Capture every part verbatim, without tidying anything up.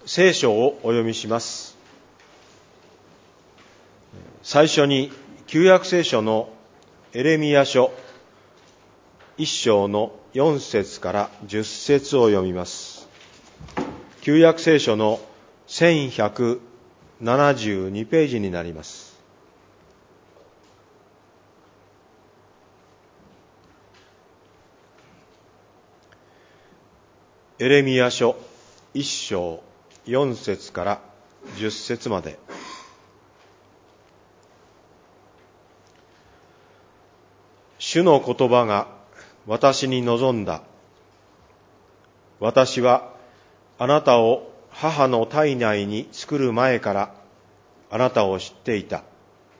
聖書をお読みします。最初に旧約聖書のエレミヤ書一章の四節から十節を読みます。旧約聖書の千百七十二ページになります。エレミヤ書一章四節から十節まで。主の言葉が私に臨んだ。私はあなたを母の体内に作る前からあなたを知っていた。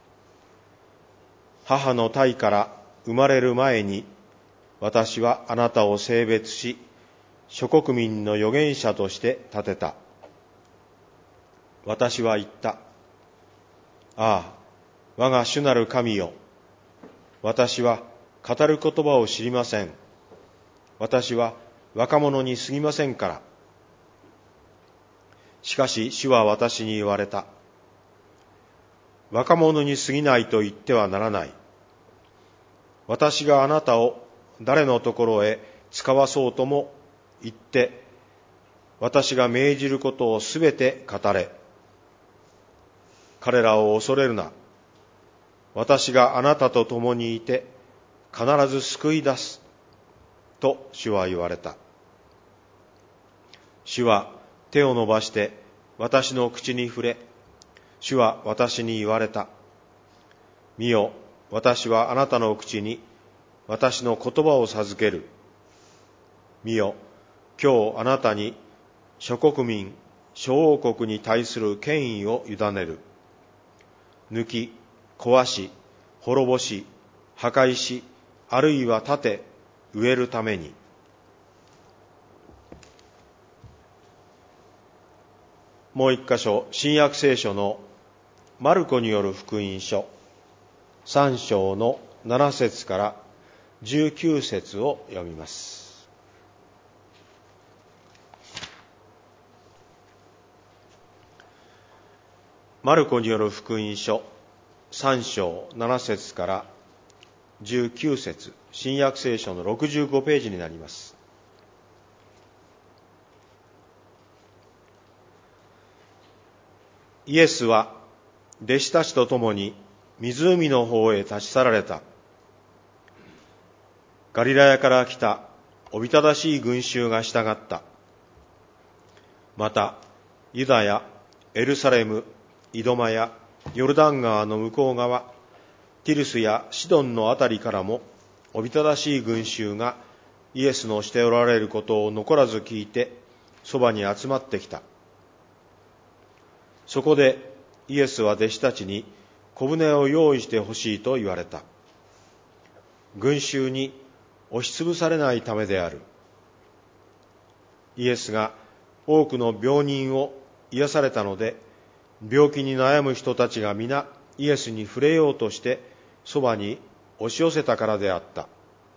母の胎から生まれる前に私はあなたを性別し、諸国民の預言者として立てた。私は言った。ああ、我が主なる神よ。私は語る言葉を知りません。私は若者に過ぎませんから。しかし主は私に言われた。若者に過ぎないと言ってはならない。私があなたを誰のところへ使わそうとも言って、私が命じることをすべて語れ。彼らを恐れるな。私があなたと共にいて、必ず救い出す。と主は言われた。主は手を伸ばして私の口に触れ、主は私に言われた。見よ、私はあなたの口に私の言葉を授ける。見よ、今日あなたに諸国民、諸王国に対する権威を委ねる。抜き、壊し、滅ぼし、破壊し、あるいは立て、植えるために。もう一箇所、新約聖書のマルコによる福音書三章の七節から十九節を読みます。マルコによる福音書三章七節から十九節、新約聖書のろくじゅうごページになります。イエスは弟子たちと共に湖の方へ立ち去られた。ガリラヤから来たおびただしい群衆が従った。またユダヤ、エルサレム、イドマやヨルダン川の向こう側、ティルスやシドンのあたりからもおびただしい群衆がイエスのしておられることを残らず聞いてそばに集まってきた。そこでイエスは弟子たちに小舟を用意してほしいと言われた。群衆に押しつぶされないためである。イエスが多くの病人を癒されたので、病気に悩む人たちが皆イエスに触れようとしてそばに押し寄せたからであった。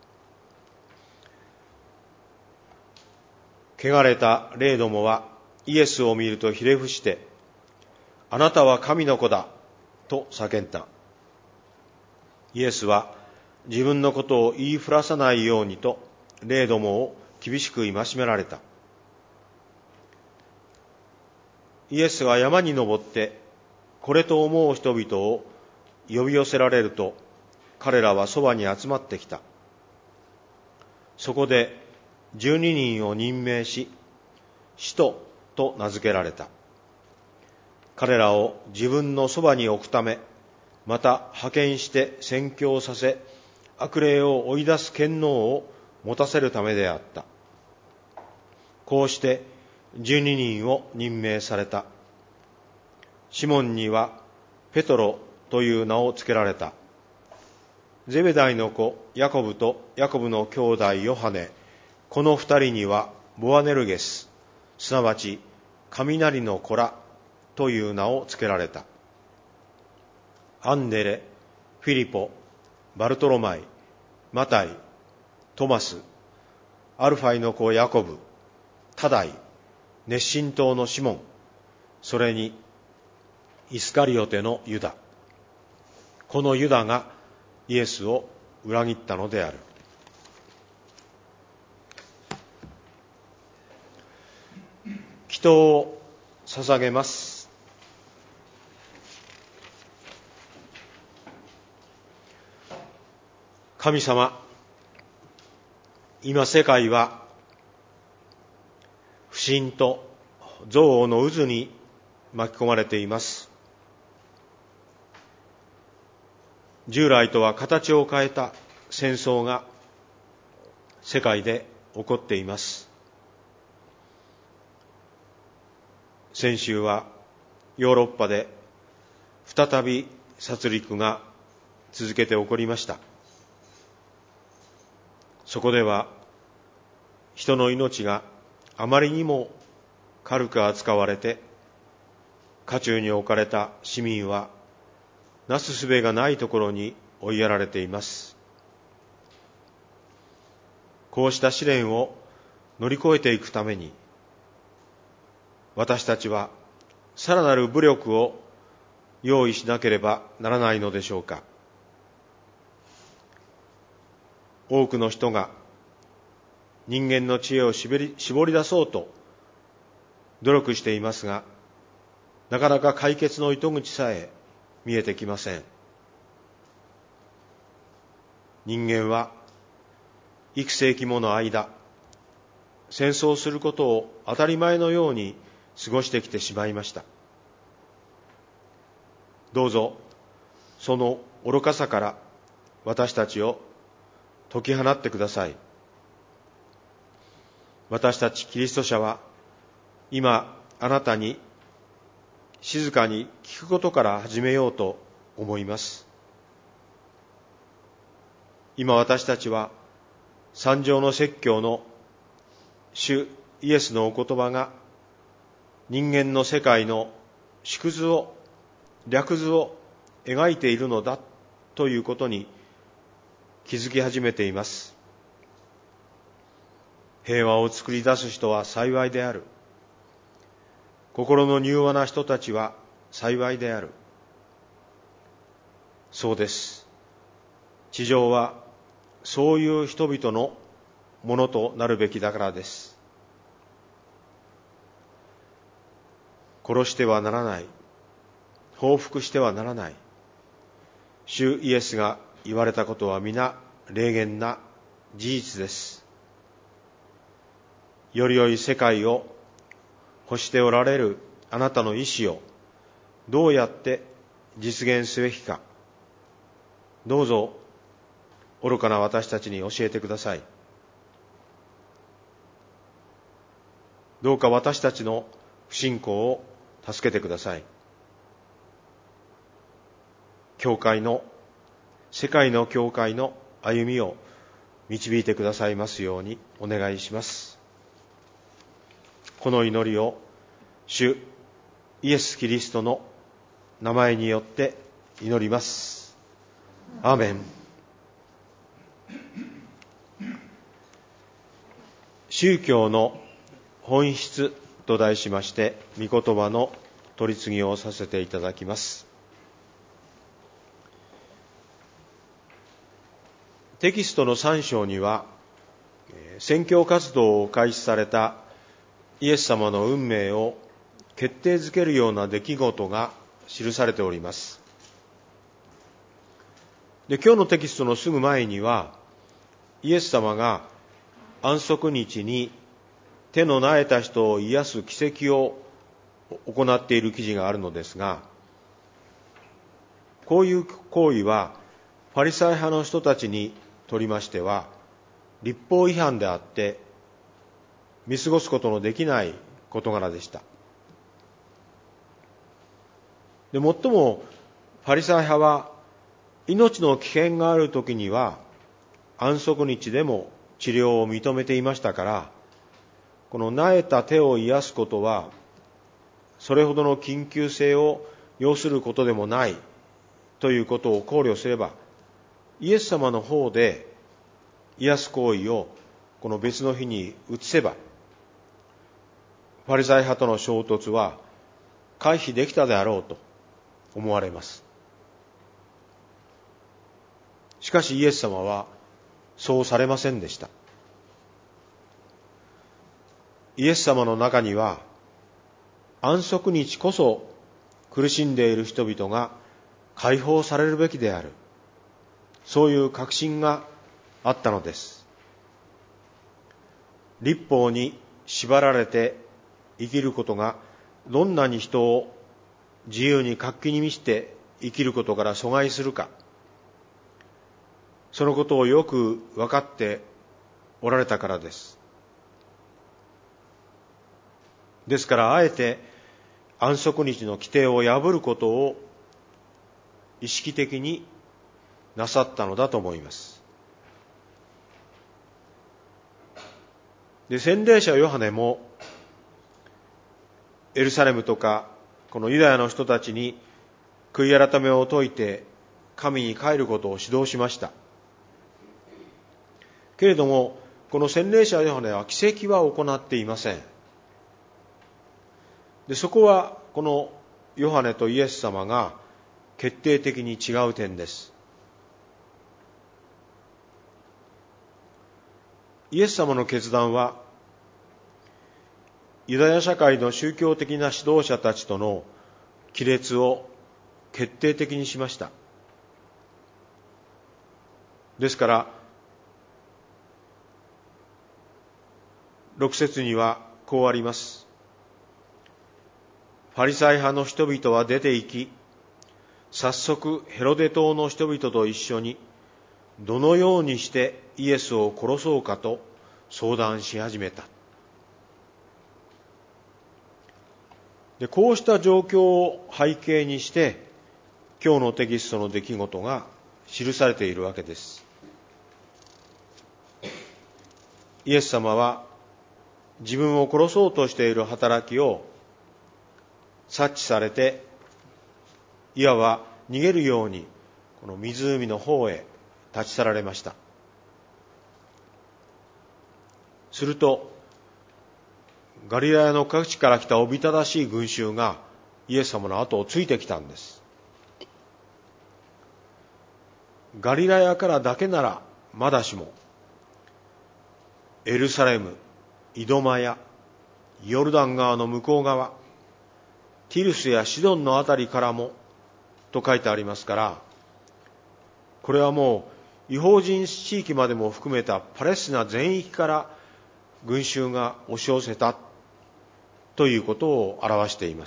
汚れた霊どもはイエスを見るとひれ伏して、あなたは神の子だと叫んだ。イエスは自分のことを言いふらさないようにと霊どもを厳しく戒められた。イエスは山に登ってこれと思う人々を呼び寄せられると、彼らはそばに集まってきた。そこで十二人を任命し、使徒と名付けられた。彼らを自分のそばに置くため、また派遣して宣教させ、悪霊を追い出す権能を持たせるためであった。こうして十二人を任命された。シモンにはペトロという名をつけられた。ゼベダイの子ヤコブとヤコブの兄弟ヨハネ、この二人にはボアネルゲス、すなわち雷の子らという名をつけられた。アンデレ、フィリポ、バルトロマイ、マタイ、トマス、アルファイの子ヤコブ、タダイ、熱心党のシモン、 それにイスカリオテのユダ、このユダがイエスを裏切ったのである。祈祷を捧げます。神様、今世界は不信と憎悪の渦に巻き込まれています。従来とは形を変えた戦争が世界で起こっています。先週はヨーロッパで再び殺戮が続けて起こりました。そこでは人の命があまりにも軽く扱われて、渦中に置かれた市民はなすすべがないところに追いやられています。こうした試練を乗り越えていくために、私たちはさらなる武力を用意しなければならないのでしょうか。多くの人が人間の知恵を絞り、絞り出そうと努力していますが、なかなか解決の糸口さえ見えてきません。人間は幾世紀もの間、戦争することを当たり前のように過ごしてきてしまいました。どうぞその愚かさから私たちを解き放ってください。私たちキリスト者は今あなたに静かに聞くことから始めようと思います。今私たちは三条の説教の主イエスのお言葉が人間の世界の縮図を、略図を描いているのだということに気づき始めています。平和を作り出す人は幸いである。心の柔和な人たちは幸いである。そうです。地上はそういう人々のものとなるべきだからです。殺してはならない。報復してはならない。主イエスが言われたことは皆霊言な事実です。より良い世界を欲しておられるあなたの意志をどうやって実現すべきか、どうぞ愚かな私たちに教えてください。どうか私たちの不信仰を助けてください。教会の、世界の教会の歩みを導いてくださいますようにお願いします。この祈りを主イエス・キリストの名前によって祈ります。アーメン。宗教の本質と題しまして、御言葉の取り次ぎをさせていただきます。テキストのさん章には、宣教活動を開始されたイエス様の運命を決定づけるような出来事が記されております。で、今日のテキストのすぐ前には、イエス様が安息日に手の苗えた人を癒す奇跡を行っている記事があるのですが、こういう行為はファリサイ派の人たちにとりましては律法違反であって見過ごすことのできない事柄でした。で、最もファリサイ派は命の危険があるときには安息日でも治療を認めていましたから、この苗えた手を癒すことはそれほどの緊急性を要することでもないということを考慮すれば、イエス様の方で癒す行為をこの別の日に移せば、ファリサイ派との衝突は回避できたであろうと思われます。しかしイエス様はそうされませんでした。イエス様の中には、安息日こそ苦しんでいる人々が解放されるべきである、そういう確信があったのです。律法に縛られて生きることがどんなに人を自由に活気に満ちて生きることから阻害するか、そのことをよく分かっておられたからです。ですからあえて安息日の規定を破ることを意識的になさったのだと思います。で、洗礼者ヨハネもエルサレムとかこのユダヤの人たちに悔い改めを説いて神に帰ることを指導しました。けれどもこの洗礼者ヨハネは奇跡は行っていません。で、そこはこのヨハネとイエス様が決定的に違う点です。イエス様の決断はユダヤ社会の宗教的な指導者たちとの亀裂を決定的にしました。ですからろく節にはこうあります。ファリサイ派の人々は出て行き、早速ヘロデ島の人々と一緒にどのようにしてイエスを殺そうかと相談し始めた。で、こうした状況を背景にして今日のテキストの出来事が記されているわけです。イエス様は自分を殺そうとしている働きを察知されて、いわば逃げるようにこの湖の方へ立ち去られました。するとガリラヤの各地から来たおびただしい群衆がイエス様の後をついてきたんです。ガリラヤからだけならまだしも、エルサレム、イドマヤ、ヨルダン川の向こう側、ティルスやシドンのあたりからもと書いてありますから、これはもう異邦人地域までも含めたパレスチナ全域から群衆が押し寄せたということを表しています。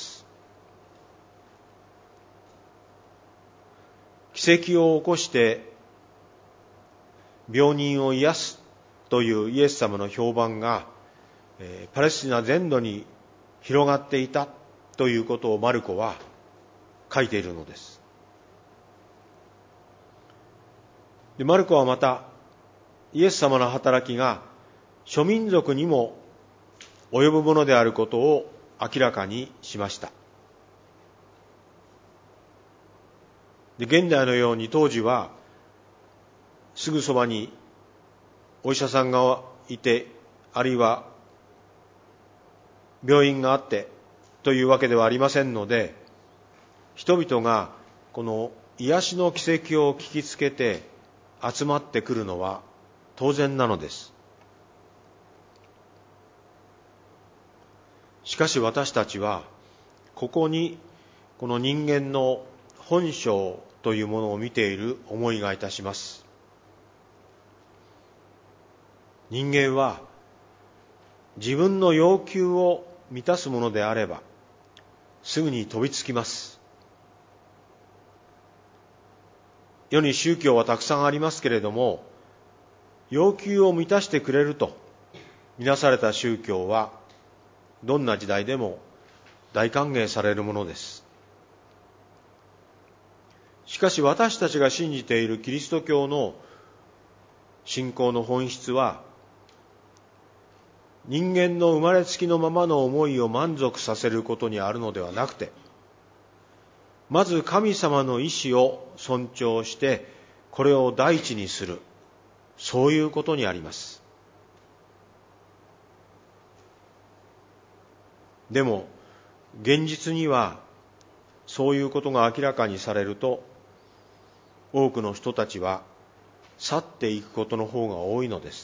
奇跡を起こして病人を癒すというイエス様の評判がパレスチナ全土に広がっていたということをマルコは書いているのです。で、マルコはまたイエス様の働きが諸民族にも及ぶものであることを明らかにしました。で、現代のように当時はすぐそばにお医者さんがいて、あるいは病院があってというわけではありませんので、人々がこの癒しの奇跡を聞きつけて集まってくるのは当然なのです。しかし私たちはここにこの人間の本性というものを見ている思いがいたします。人間は自分の要求を満たすものであればすぐに飛びつきます。世に宗教はたくさんありますけれども、要求を満たしてくれるとみなされた宗教はどんな時代でも大歓迎されるものです。しかし私たちが信じているキリスト教の信仰の本質は、人間の生まれつきのままの思いを満足させることにあるのではなくて、まず神様の意志を尊重してこれを第一にする、そういうことにあります。でも現実にはそういうことが明らかにされると、多くの人たちは去っていくことの方が多いのです。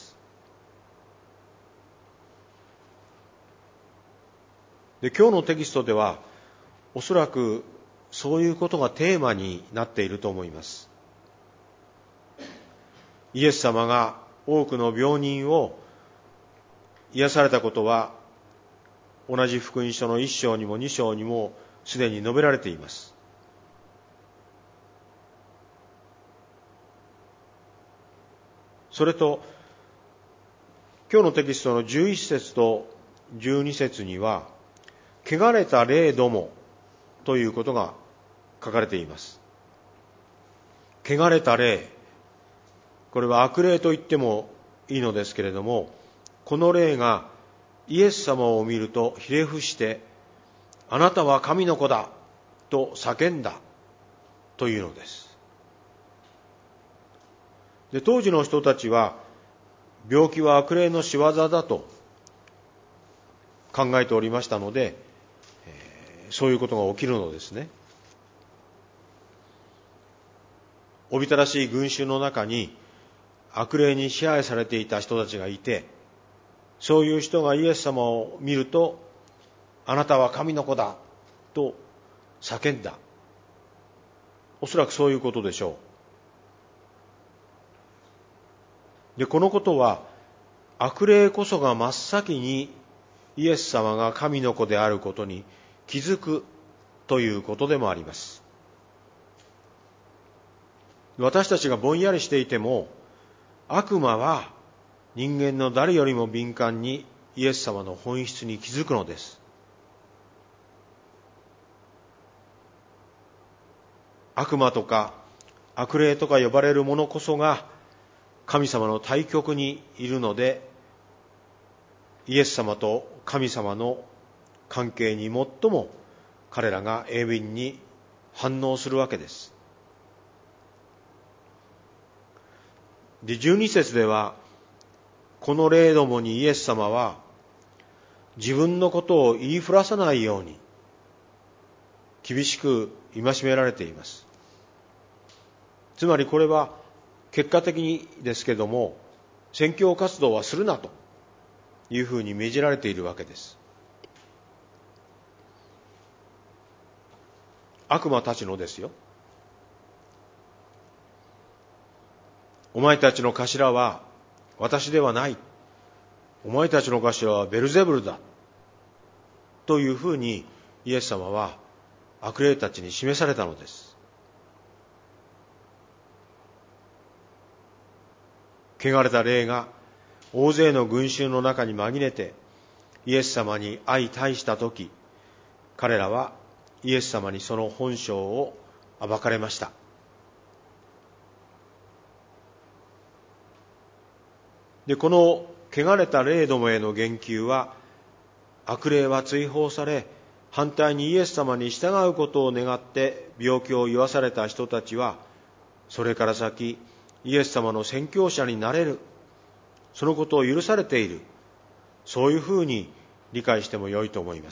で、今日のテキストではおそらくそういうことがテーマになっていると思います。イエス様が多くの病人を癒されたことは、同じ福音書の一章にも二章にもすでに述べられています。それと、今日のテキストのじゅういち節とじゅうに節には、汚れた霊どもということが書かれています。汚れた霊、これは悪霊と言ってもいいのですけれども、この霊がイエス様を見るとひれ伏して、あなたは神の子だと叫んだというのです。で、当時の人たちは病気は悪霊の仕業だと考えておりましたので、えー、そういうことが起きるのですね。おびただしい群衆の中に悪霊に支配されていた人たちがいて、そういう人がイエス様を見ると、あなたは神の子だと叫んだ。おそらくそういうことでしょう。で、このことは悪霊こそが真っ先にイエス様が神の子であることに気づくということでもあります。私たちがぼんやりしていても、悪魔は人間の誰よりも敏感にイエス様の本質に気づくのです。悪魔とか悪霊とか呼ばれるものこそが神様の対極にいるので、イエス様と神様の関係に最も彼らが鋭敏に反応するわけです。で、じゅうに節では、この霊どもにイエス様は自分のことを言いふらさないように厳しく戒められています。つまりこれは結果的にですけども、宣教活動はするなというふうに命じられているわけです。悪魔たちのですよ。お前たちの頭は私ではない。お前たちの頭はベルゼブルだ。というふうにイエス様は悪霊たちに示されたのです。汚れた霊が大勢の群衆の中に紛れてイエス様に相対したとき、彼らはイエス様にその本性を暴かれました。で、この汚れた霊どもへの言及は、悪霊は追放され、反対にイエス様に従うことを願って病気を言わされた人たちは、それから先イエス様の宣教者になれる、そのことを許されている、そういうふうに理解してもよいと思います。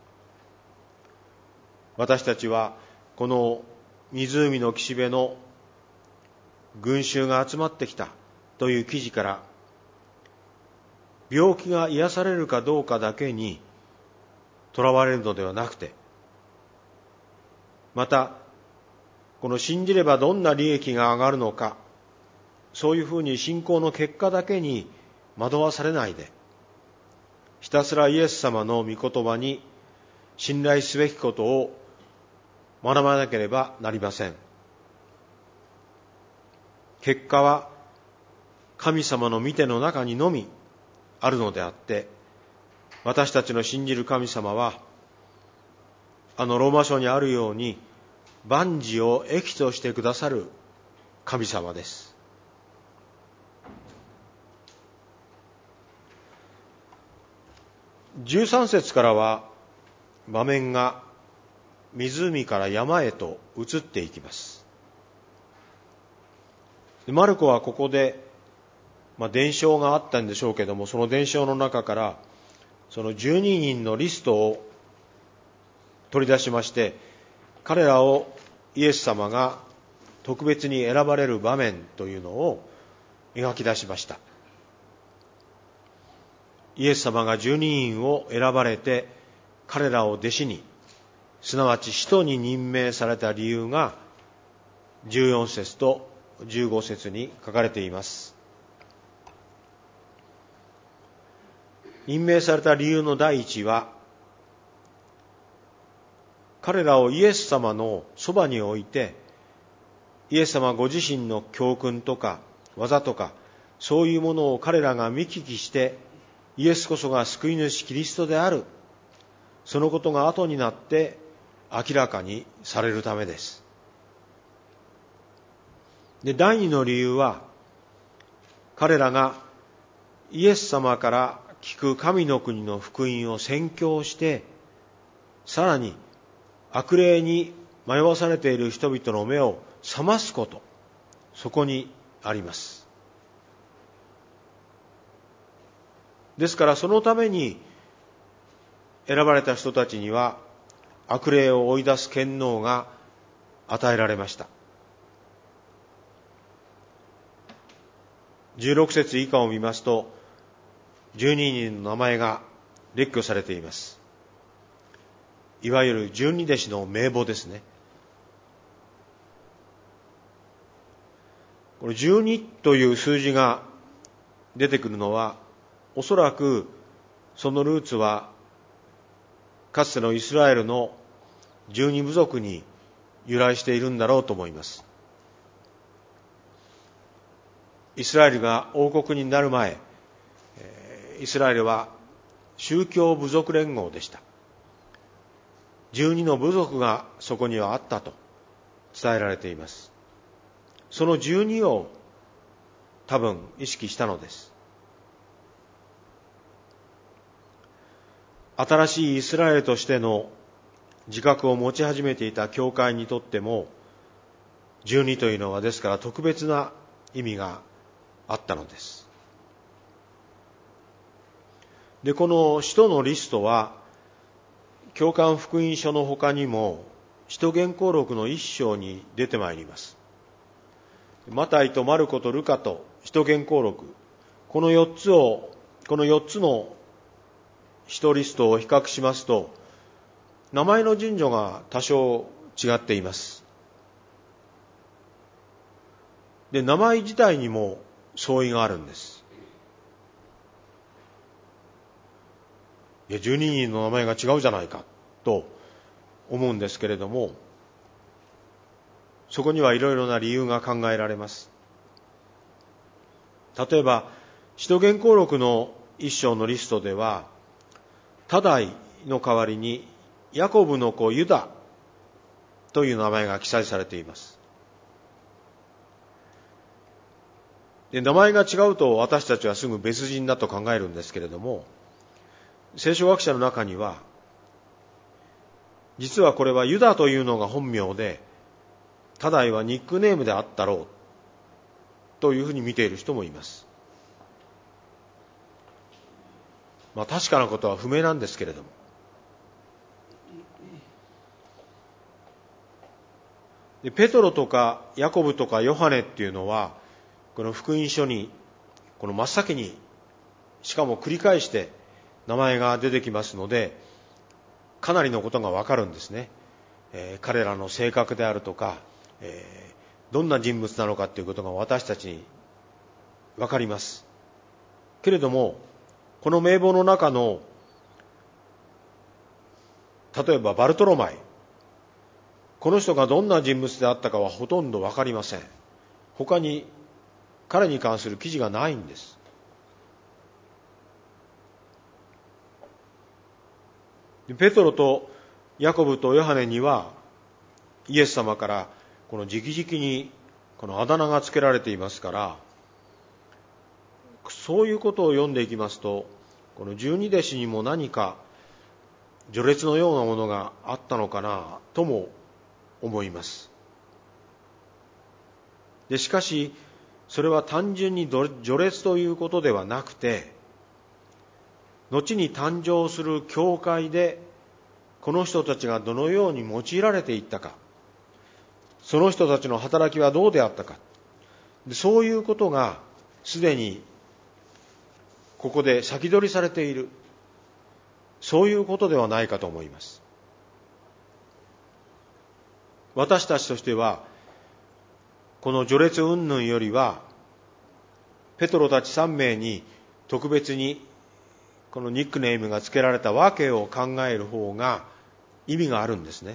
私たちはこの湖の岸辺の群衆が集まってきたという記事から、病気が癒されるかどうかだけにとらわれるのではなくて、またこの信じればどんな利益が上がるのか、そういうふうに信仰の結果だけに惑わされないで、ひたすらイエス様の御言葉に信頼すべきことを学ばなければなりません。結果は神様の御手の中にのみあるのであって、私たちの信じる神様は、あのローマ書にあるように万事を益としてくださる神様です。じゅうさん節からは場面が湖から山へと移っていきます。マルコはここで、まあ、伝承があったんでしょうけども、その伝承の中からそのじゅうににんのリストを取り出しまして、 彼らをイエス様が特別に選ばれる場面というのを描き出しました。イエス様が十二人を選ばれて彼らを弟子に、すなわち使徒に任命された理由がじゅうよん節とじゅうご節に書かれています。任命された理由の第一は、彼らをイエス様のそばに置いて、イエス様ご自身の教訓とか技とか、そういうものを彼らが見聞きして、イエスこそが救い主キリストである、そのことが後になって明らかにされるためです。で、第二の理由は、彼らがイエス様から聞く神の国の福音を宣教して、さらに悪霊に迷わされている人々の目を覚ますこと、そこにあります。ですからそのために選ばれた人たちには悪霊を追い出す権能が与えられました。じゅうろく節以下を見ますと、じゅうににんの名前が列挙されています。いわゆる十二弟子の名簿ですね。これじゅうにという数字が出てくるのは、おそらくそのルーツはかつてのイスラエルの十二部族に由来しているんだろうと思います。イスラエルが王国になる前、イスラエルは宗教部族連合でした。十二の部族がそこにはあったと伝えられています。その十二を多分意識したのです。新しいイスラエルとしての自覚を持ち始めていた教会にとっても、十二というのはですから特別な意味があったのです。で、この使徒のリストは、教会福音書の他にも、使徒言行録の一章に出てまいります。マタイとマルコとルカと使徒言行録、この四つを、この四つの使徒リストを比較しますと、名前の順序が多少違っています。で、名前自体にも相違があるんです。いや、十二人の名前が違うじゃないかと思うんですけれども、そこにはいろいろな理由が考えられます。例えば、使徒言行録の一章のリストでは、タダイの代わりにヤコブの子ユダという名前が記載されています。で、名前が違うと私たちはすぐ別人だと考えるんですけれども、聖書学者の中には、実はこれはユダというのが本名で、タダイはニックネームであったろうというふうに見ている人もいます。まあ確かなことは不明なんですけれども、でペトロとかヤコブとかヨハネっていうのは、この福音書にこの真っ先に、しかも繰り返して名前が出てきますので、かなりのことがわかるんですね。えー、彼らの性格であるとか、えー、どんな人物なのかということが私たちにわかります。けれども、この名簿の中の、例えばバルトロマイ、この人がどんな人物であったかはほとんどわかりません。他に彼に関する記事がないんです。ペトロとヤコブとヨハネにはイエス様からこの直々にこのあだ名がつけられていますから、そういうことを読んでいきますと、この十二弟子にも何か序列のようなものがあったのかなとも思います。でしかしそれは単純に序列ということではなくて、後に誕生する教会でこの人たちがどのように用いられていったか、その人たちの働きはどうであったか、そういうことがすでにここで先取りされている、そういうことではないかと思います。私たちとしてはこの序列云々よりはペトロたちさん名に特別にこのニックネームが付けられたわけを考える方が意味があるんですね。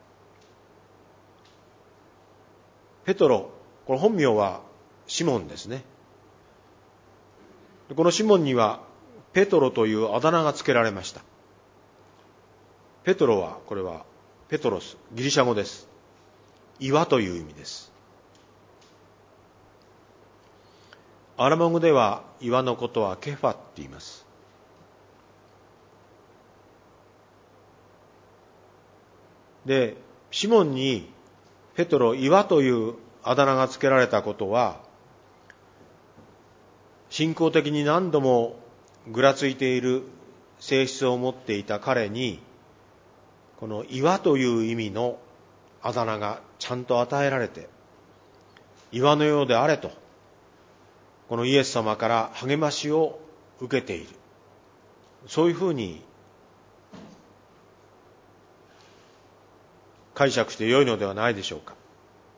ペトロ、この本名はシモンですね。このシモンにはペトロというあだ名が付けられました。ペトロは、これはペトロス、ギリシャ語です。岩という意味です。アラマ語では岩のことはケファって言います。で、シモンにペトロ、岩というあだ名が付けられたことは、信仰的に何度もぐらついている性質を持っていた彼に、この岩という意味のあだ名がちゃんと与えられて、岩のようであれと、このイエス様から励ましを受けている。そういうふうに解釈してよいのではないでしょうか。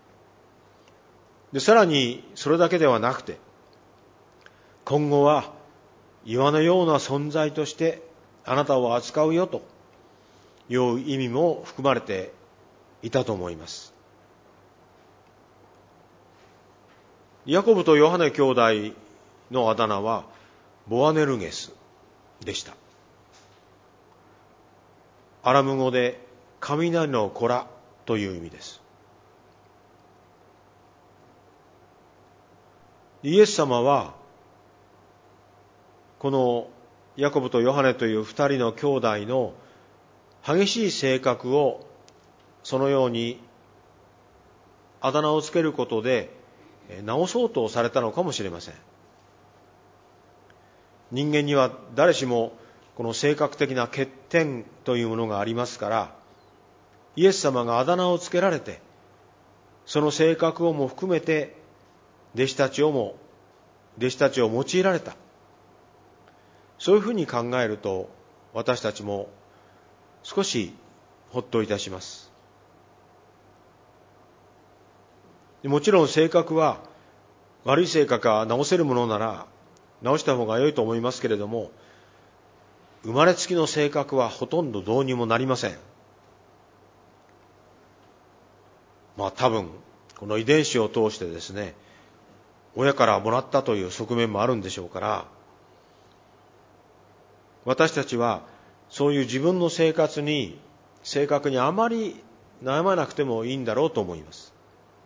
で、さらにそれだけではなくて、今後は岩のような存在としてあなたを扱うよという意味も含まれていたと思います。ヤコブとヨハネ兄弟のあだ名はボアネルゲスでした。アラム語で雷の子らという意味です。イエス様はこのヤコブとヨハネという二人の兄弟の激しい性格をそのようにあだ名をつけることで直そうとされたのかもしれません。人間には誰しもこの性格的な欠点というものがありますから、イエス様があだ名をつけられて、その性格をも含めて弟子たちをも弟子たちを用いられた。そういうふうに考えると、私たちも少しほっといたします。もちろん性格は、悪い性格は直せるものなら直した方が良いと思いますけれども、生まれつきの性格はほとんどどうにもなりません。まあ多分この遺伝子を通してですね、親からもらったという側面もあるんでしょうから、私たちはそういう自分の生活に性格にあまり悩まなくてもいいんだろうと思います。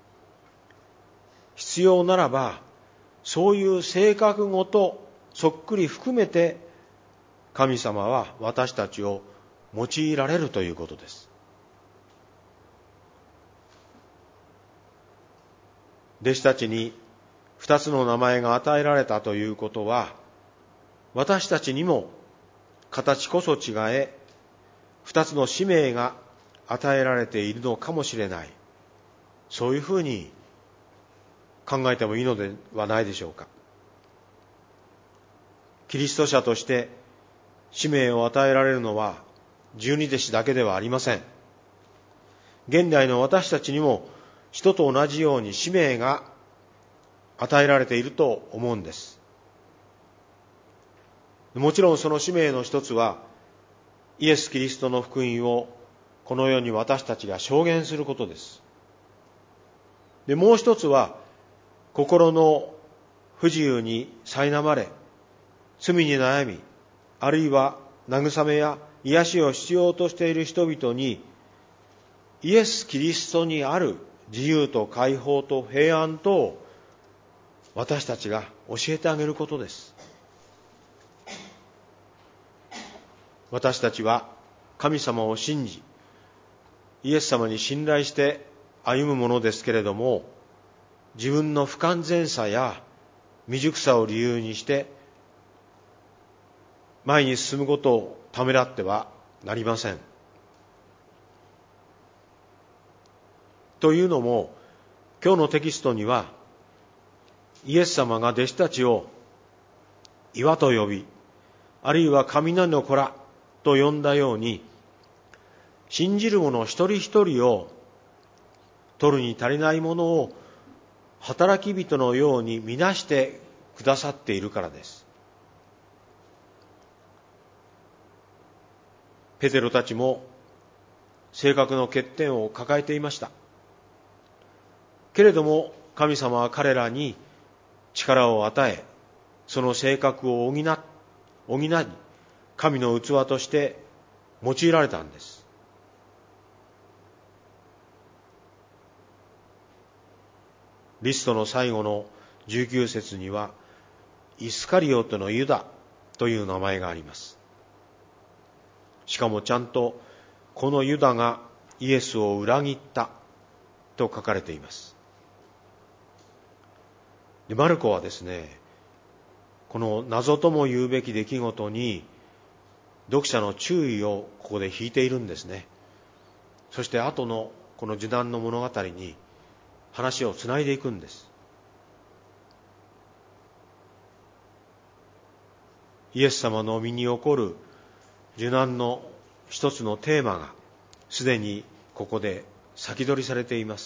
必要ならばそういう性格ごとそっくり含めて神様は私たちを用いられるということです。弟子たちに二つの名前が与えられたということは、私たちにも形こそ違え二つの使命が与えられているのかもしれない、そういうふうに考えてもいいのではないでしょうか。キリスト者として使命を与えられるのは十二弟子だけではありません。現代の私たちにも人と同じように使命が与えられていると思うんです。もちろんその使命の一つはイエス・キリストの福音をこの世に私たちが証言することです。で、もう一つは心の不自由に苛まれ、罪に悩み、あるいは慰めや癒しを必要としている人々に、イエス・キリストにある自由と解放と平安とを私たちが教えてあげることです。私たちは神様を信じ、イエス様に信頼して歩むものですけれども、自分の不完全さや未熟さを理由にして前に進むことをためらってはなりません。 というのも、今日のテキストには、イエス様が弟子たちを岩と呼び、あるいは雷の子らと呼んだように、信じる者一人一人を取るに足りないものを働き人のように見なしてくださっているからです。ペテロたちも性格の欠点を抱えていました。けれども神様は彼らに力を与え、その性格を補な、補い、神の器として用いられたんです。リストの最後のじゅうきゅう節には、イスカリオテのユダという名前があります。しかもちゃんと、このユダがイエスを裏切ったと書かれています。で、マルコはですね、この謎とも言うべき出来事に、読者の注意をここで引いているんですね。そして後のこの受難の物語に話をつないでいくんです。イエス様の身に起こる受難の一つのテーマがすでにここで先取りされています。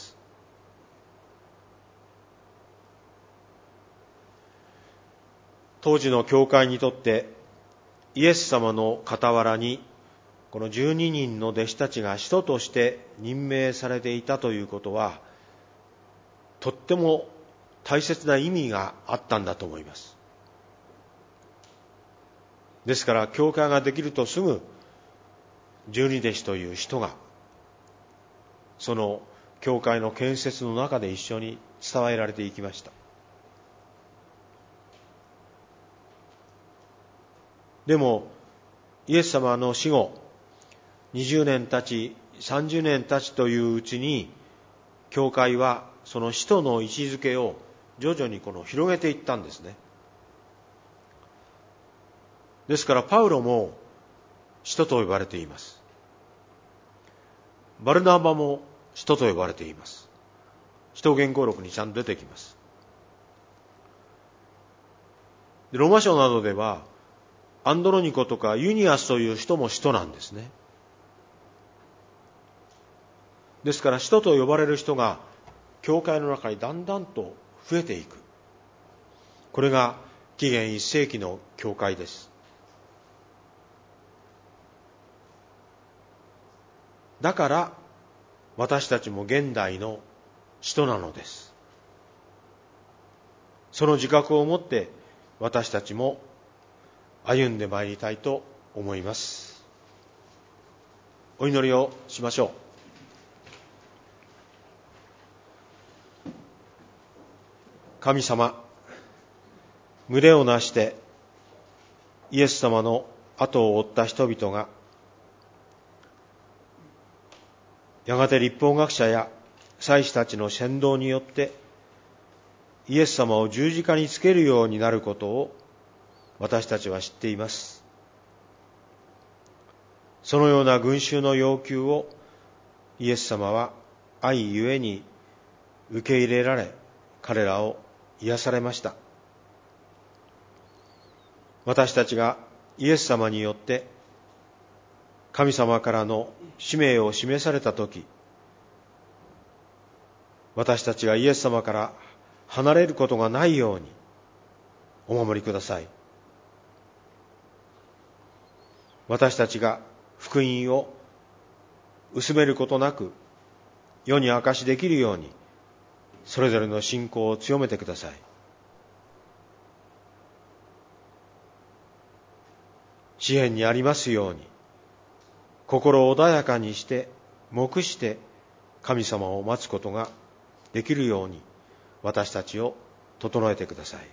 当時の教会にとってイエス様の傍らにこのじゅうににんの弟子たちが使徒として任命されていたということは、とっても大切な意味があったんだと思います。ですから教会ができるとすぐ十二弟子という人がその教会の建設の中で一緒に伝えられていきました。でもイエス様の死後にじゅうねん経ちさんじゅうねん経ちといううちに、教会はその使徒の位置づけを徐々にこの広げていったんですね。ですからパウロも使徒と呼ばれています。バルナバも使徒と呼ばれています。使徒言行録にちゃんと出てきます。ローマ書などではアンドロニコとかユニアスという人も使徒なんですね。ですから使徒と呼ばれる人が教会の中にだんだんと増えていく。これが紀元いっ世紀の教会です。だから私たちも現代の使徒なのです。その自覚を持って私たちも歩んでまいりたいと思います。お祈りをしましょう。神様、群れをなしてイエス様の後を追った人々がやがて律法学者や祭司たちの先導によってイエス様を十字架につけるようになることを私たちは知っています。そのような群衆の要求をイエス様は愛ゆえに受け入れられ、彼らを癒されました。私たちがイエス様によって神様からの使命を示されたとき、私たちがイエス様から離れることがないようにお守りください。私たちが福音を薄めることなく世に証しできるように、それぞれの信仰を強めてください。詩篇にありますように、心を穏やかにして黙して神様を待つことができるように私たちを整えてください。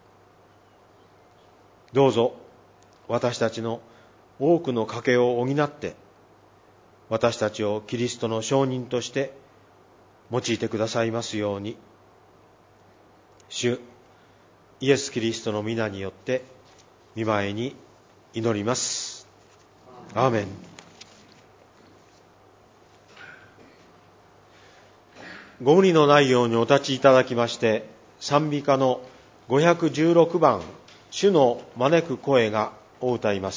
どうぞ私たちの多くの賭けを補って私たちをキリストの証人として用いてくださいますように、主イエス・キリストの皆によって御前に祈ります。アーメン。 ご無理のないようにお立ちいただきまして、賛美歌のごひゃくじゅうろくばん、主の招く声がを歌います。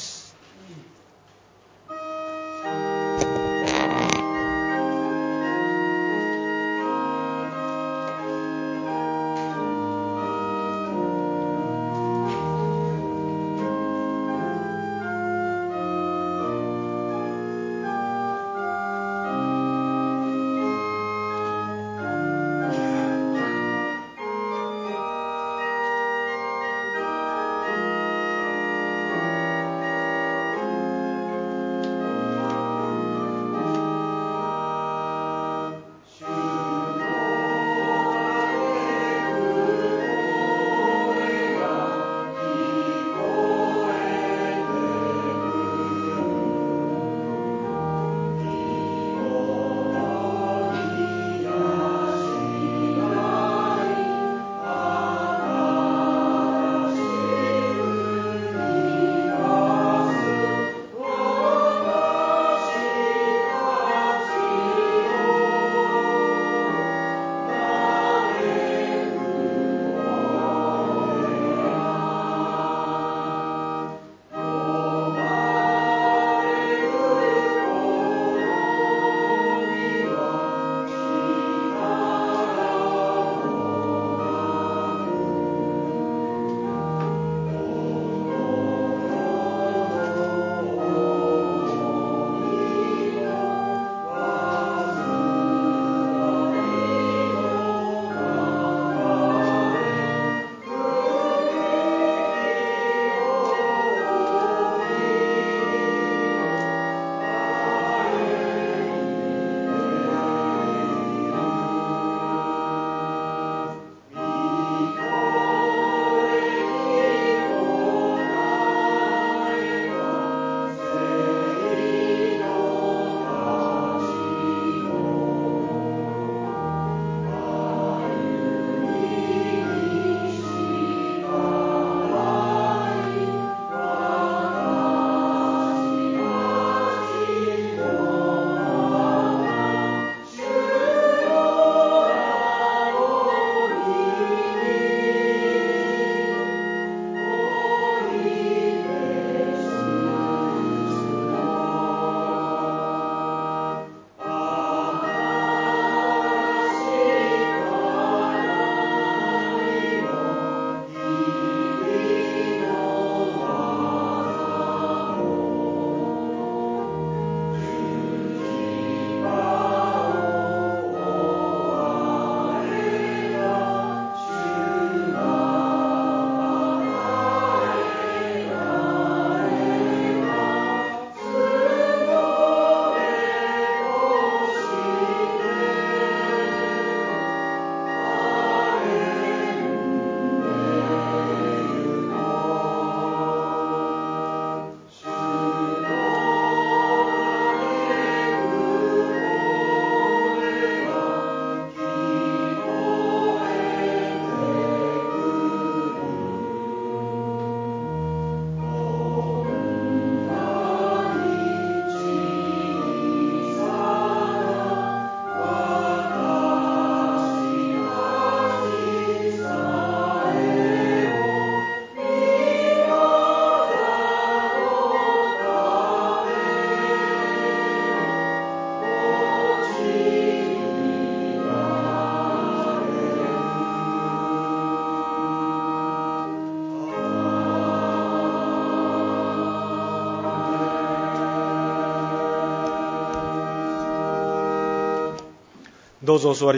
どうぞお座り